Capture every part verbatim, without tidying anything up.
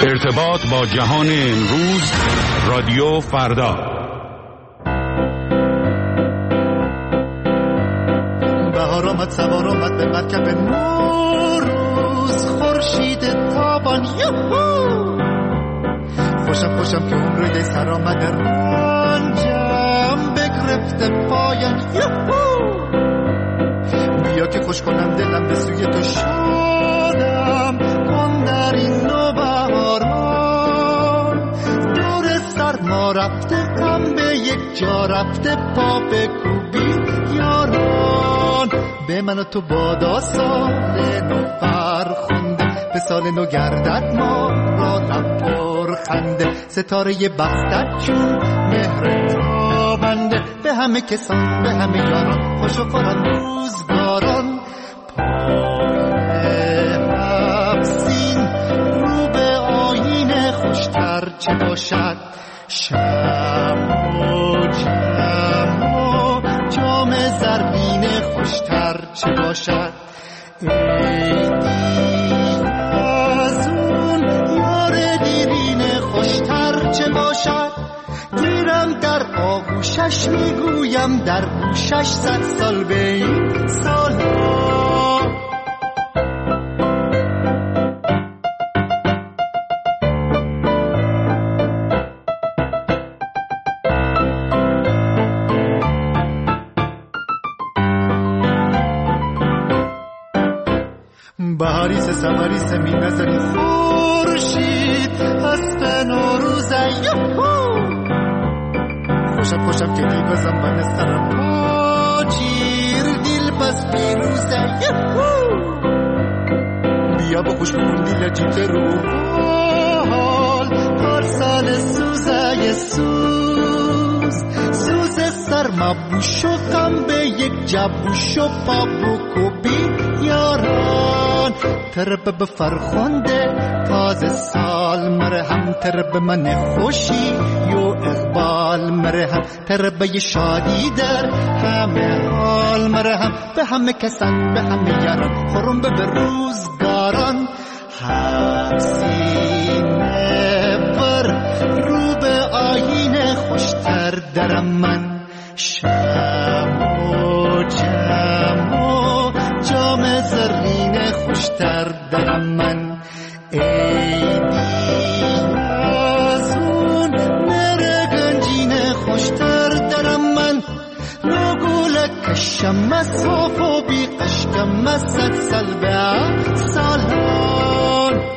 ارتباط با جهان امروز، رادیو فردا. بهار آمد، سوار آمد به مرکب نوروز، خورشید تابان یوهو. خوشم خوشم که عمر یه سر آمده، رنجم بگرفته پایان یوهو. بیا که خوش کنم دلم به سوی تو شادم کن در این نوبهاران. دور سرما رفته غم به یک جا رفته، پا بکوبی یاران. به من و تو بادا سال نو فرخنده، به سال نو گردد ما را لب پر خنده. ستاره بختت چون مهر تابنده، به همه کسان به همه یاران خوش و خورم روزگاران. پای حفظین رو به آینه خوشتر چه باشد، شم و جم و جام زرین خوشتر چه باشد. ای دیر از اون یار دیرین خوشتر چه باشد. گیرم در آغوشش میگویم در گوشش صد سال به این سالا. بهاریس سماریس می نظری خورشید هست نوروزه یوهو. خوشم خوشم که دیگازم من استرم آجیر دل بس پیروزه یوهو. بیا بخوش کن دیل جیت رو حال پارسال سوزه سوز. سوز سرما بوش و غم به یک جبوش و پا بکوبی یاران. ترب به فرخنده تازه سال مرهم، ترب من خوشی یو اقبال مرهم. ترب شادی در همه حال مرهم، به همه کسان به همه یاران خورم به روزگاران. حفظینه بر رو به آینه خوشتر درم من، شم و جم و جام زرین خوشتر درم من. ای دین از اون مره گنجین خوشتر درم من. نگوله کشم از صاف و بی قشکم از صد سال به سالان.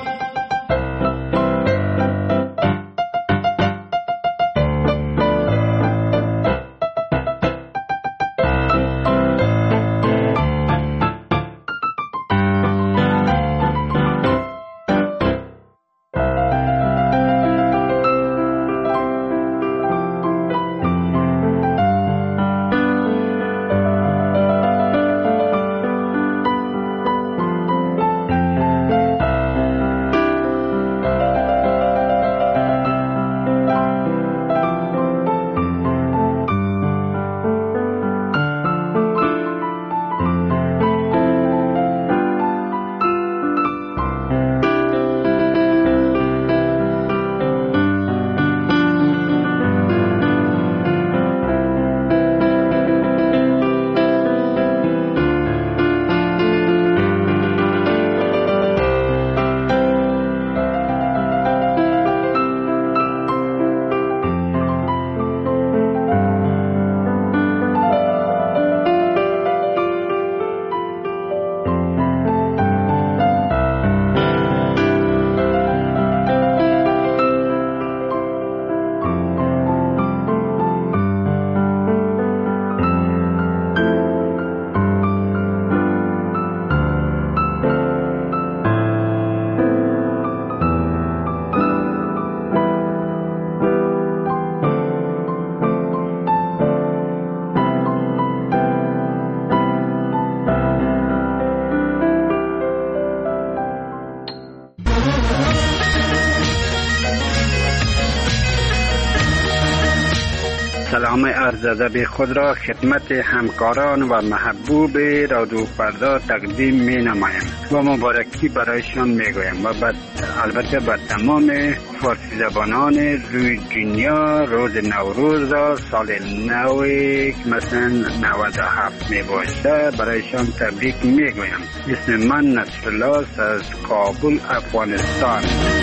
سلام عرض ادب خود را خدمت همکاران و محبوب رادیو فردا تقدیم می نمایم و مبارکی برایشان می گویم و بعد البته بر تمام فارسی زبانان روی دنیا روز نوروز را سال نوی که مثلا نود و هفت می باشه برایشان تبریک می گویم. اسم من نصرالله است از کابل افغانستان.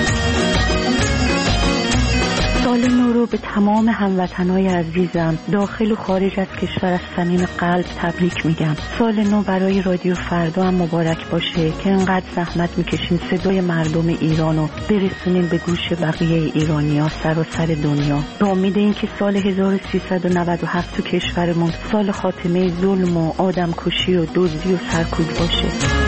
سال نو رو به تمام هموطنای عزیزم داخل و خارج از کشور از صمیم قلب تبریک میگم. سال نو برای رادیو فردا هم مبارک باشه که انقدر زحمت میکشین صدای مردم ایران رو برسونین به گوش بقیه ایرانی‌ها سراسر دنیا. به امید این که سال هزار و سیصد و نود و هفت تو کشورمون سال خاتمه ظلم و آدمکشی و دزدی و سرکوب باشه.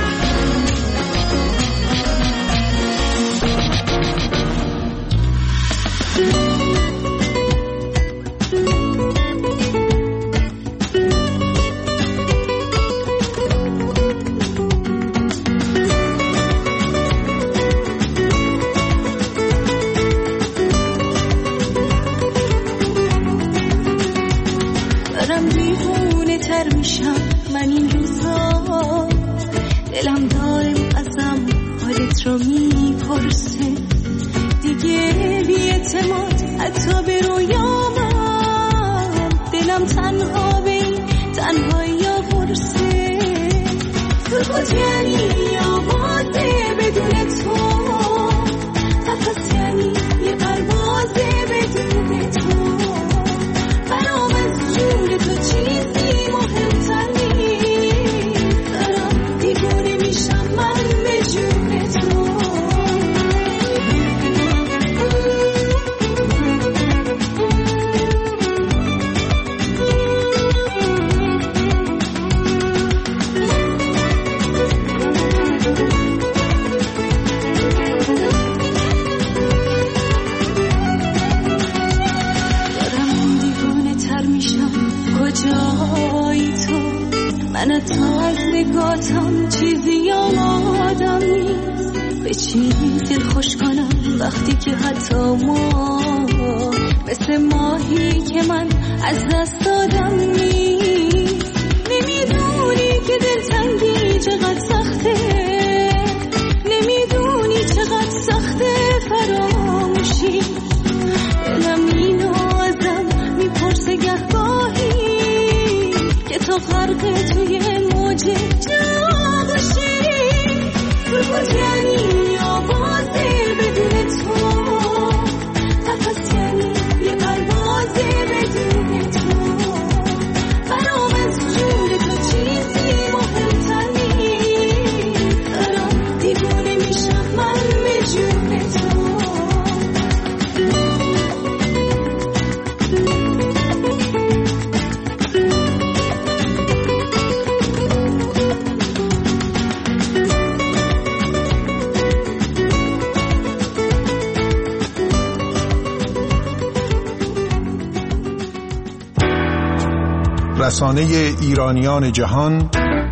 رسانه ایرانیان جهان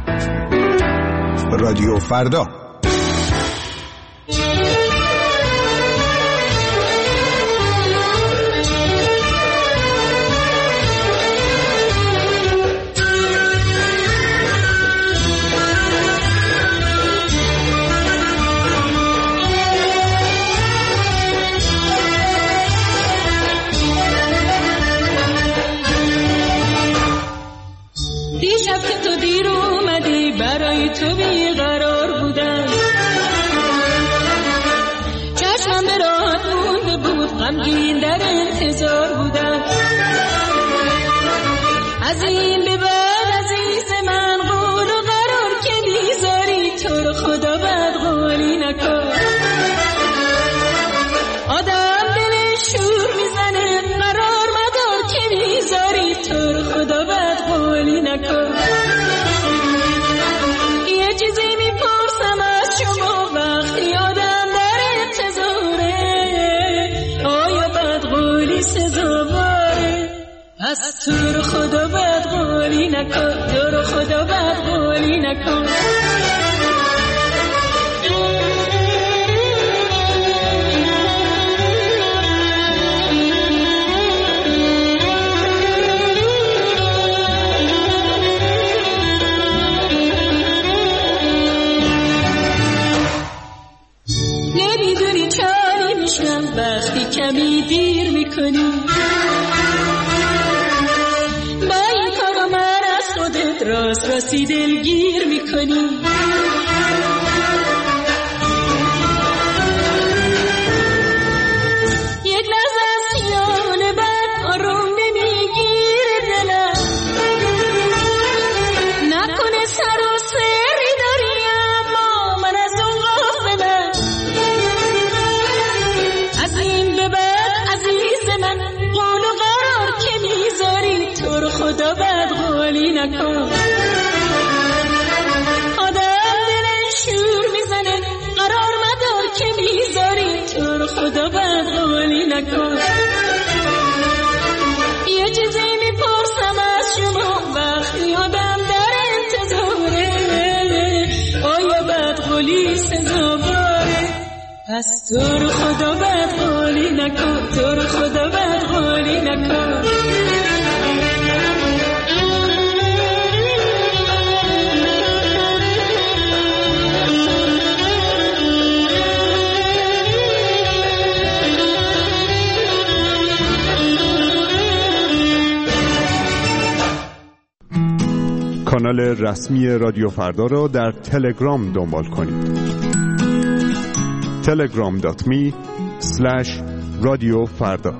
رادیو فردا. تو رو خدا بدقولی نکن، تو رو خدا بدقولی نکن. باشم وقتی کمی دیر میکنی. با این کارا من از خودت راست راستی دلگیر میکنی. یک نظر سیان بد آروم نمیگیره دلم، نکنه سر و سری داری اما من از اون غافلم. از این به بعد عزیز من قول و قرار که میذاری تو رو خدا بد قولی نکن. آدم دلش شور میزنه قرار مدار که میذاری تو رو خدا بد قولی نکن. یه چیزی میپرسم از شما وقتی آدم در انتظاره، آیا بد قولی سزاواره؟ پس تو رو خدا بد قولی نکن، تو رو خدا بد قولی نکن. کانال رسمی رادیو فردا را در تلگرام دنبال کنید. تلگرام دات می اسلش رادیو فردا.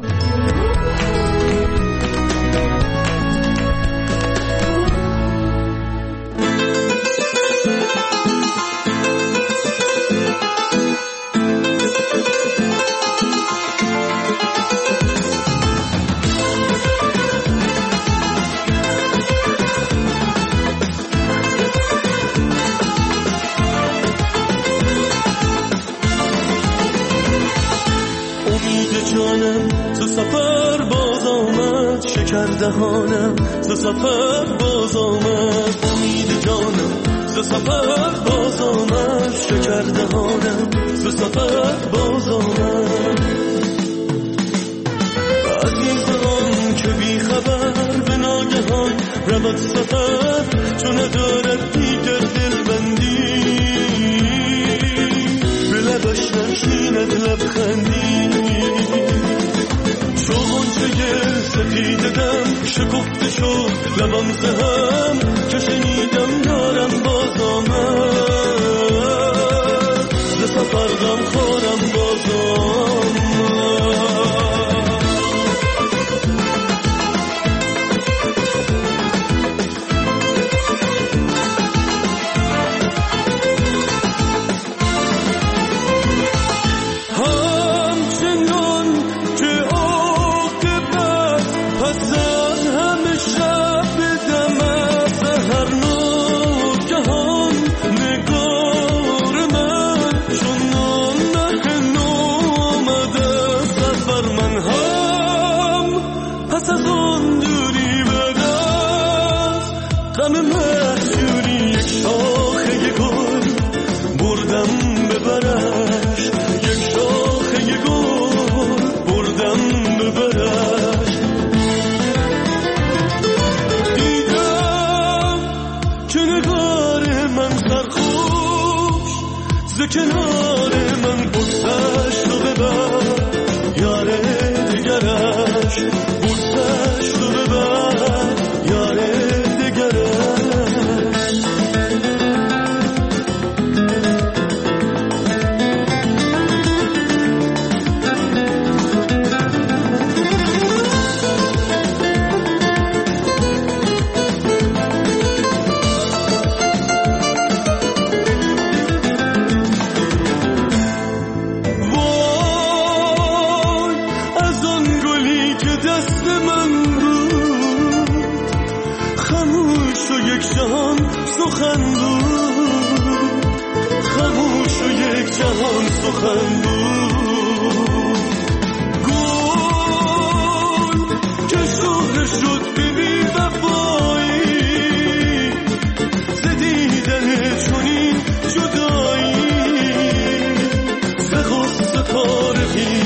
دهانم ز سفر باز آمد، امید جانم ز سفر باز آمد، شکر دهانم ز سفر باز آمد. عزیزان که بی خبر به ناگهان رود سفر، چون ندارد دیگر دلبندی، به لبش نشیند لبخندی. چه سپیدم شکفته شد لبم زهم، که شنیدم دارم باز آمد، ز سفر غم خورم باز آمد. کنار من بوسش رو ببر، یاره دیگرش بوسش رو ببر، یاره دیگرش. سخن بود خاموش و یک جهان سخن بود، گل که شهره شد به بی وفایی، ز دیدن چنین جدایی، ز غصه پاره